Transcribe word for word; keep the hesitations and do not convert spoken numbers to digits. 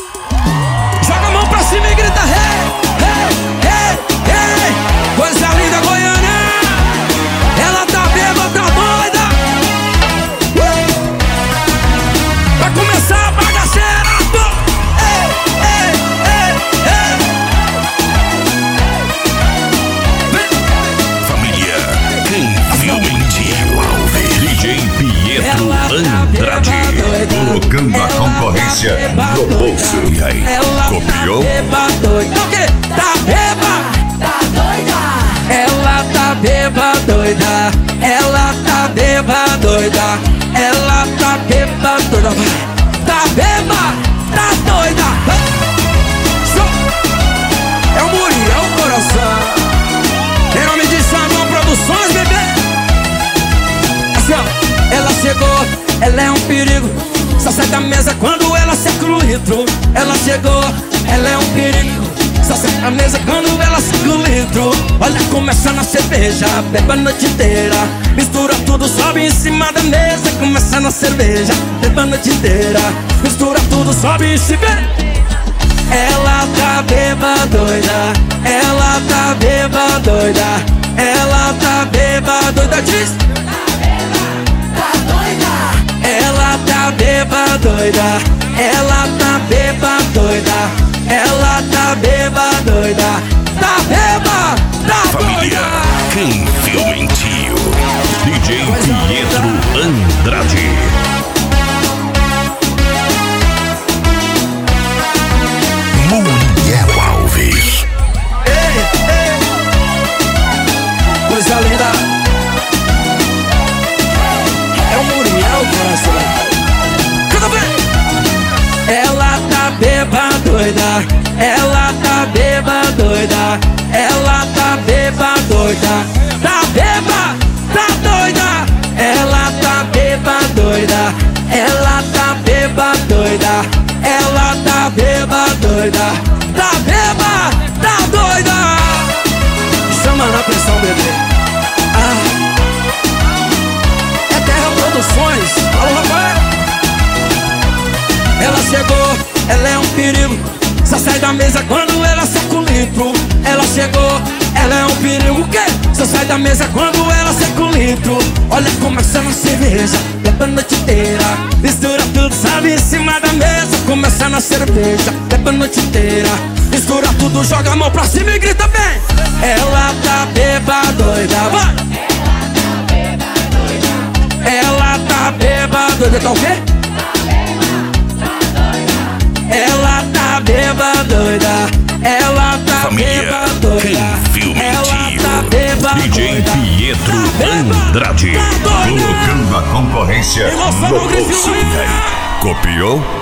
Joga a mão pra cima e grita hey, hey, hey, hey. Coisa linda Goiânia. Ela tá bêbada, tá doida. uh. Vai começar a bagaceira. Ei, ei, ei, ei. Família, quem viu mentir Alves, D J Pietro Andrade, colocando a concorrência no bolso. E aí, ela copiou? Tá beba doida. O quê? Tá beba? Tá doida. Ela tá beba doida. Ela tá beba doida. Ela tá beba doida. Tá beba, tá doida. É o Muriel Coração. Em nome de Xandão Produções, bebê. Assim, ó. Ela chegou, ela é um perigo. Só sai da mesa quando ela seca o litro. Ela chegou, ela é um perigo. Só sai da mesa quando ela seca o litro. Olha, começa na cerveja, bebe a noite inteira. Mistura tudo, sobe em cima da mesa. Começa na cerveja, bebe a noite inteira. Mistura tudo, sobe em cima. Ela tá beba doida. Ela tá beba doida. Ela tá beba doida. Diz. Ela tá beba doida. Ela tá beba doida. Ela tá beba doida. Tá beba, tá Família, doida. quem viu mentiu. D J Pietro Andrade. Muriel Alves. Ei, ei. Coisa linda. É o Muriel Coração. Canta bem. Ela tá beba doida. Ela tá beba doida. Ela tá beba doida. Tá beba, tá doida. Ela tá beba doida. Ela tá beba doida. Ela tá beba doida. Tá beba, tá doida. Chama na pressão, bebê. Ah. É Terra Produções. Alô, rapaz. Ela chegou, ela é um perigo. Só sai da mesa quando ela seca o litro. Ela chegou, ela é um perigo. O quê? Só sai da mesa quando ela seca o litro. Olha, começa na cerveja, bebe a noite inteira. Mistura tudo, sabe, em cima da mesa. Começa na cerveja, bebe a noite inteira. Mistura tudo, joga a mão pra cima e grita bem. Ela tá beba doida. Vai! Ela tá beba doida. Tá o quê? Ela tá beba doida. Ela tá Família, beba doida. quem viu mentiu. Tá beba D J doida. Pietro Tá beba, Andrade, tá doida. colocando a concorrência Emoção no no grito. bolso. E aí, copiou?